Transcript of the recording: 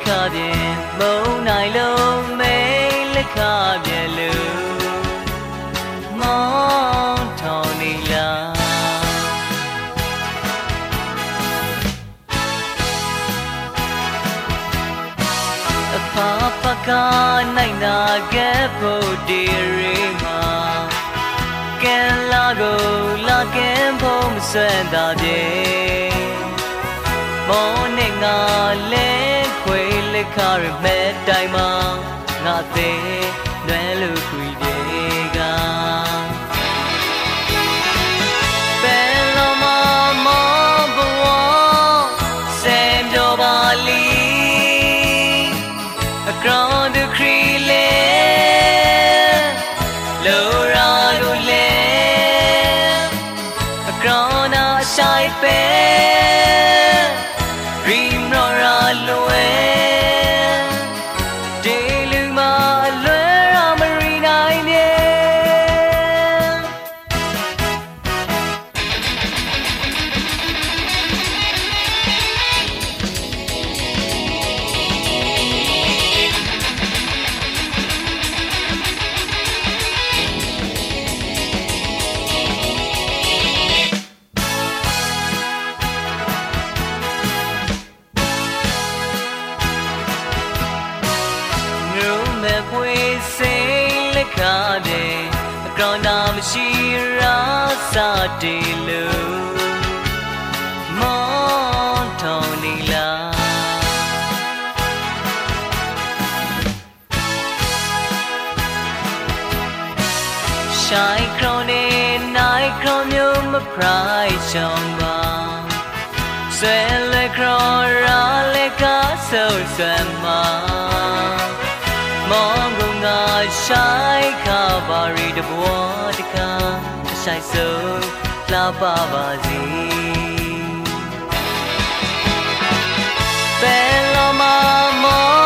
ခပြင်မုံနိုင်လုံးမိတ်လက်ခပြင်လူမောင်းထောင်နေလားအဖဖကနိုင်နာခဲ့ဖို့ဒီရီမှာကဲလာကိုလာကဲဖို့မစွန့်တာပြေမောနေငါလဲခွေလက်ခရမဲ့တိုင်မှာငါသေးလွယ်လို့ခွေတွေကဘယ်လိုမှမောဘဝစံပြောပါလီအကောင်တခရီလေလိုရာလိုလေအကောင်နာဆိုင်ပဲဖွေးစိတ်လက်ခါတဲ့အကောင်နာမရှိရာစာတေလို့မောင်းထောင်နေလားရှိုင်းခေါင်းနေနိုင်ခေါင်းမျိုးမဖရိုက်ချောင်းပါဆွဲလက်ခေါ်ရာလက်ကဆုပ်ဆွမ်းမှာမောင်ကငါဆိုင်ခါပါရီတဘဝတကားအဆိုင်ဆုံးလာပါပါစေဘယ်လိုမှမော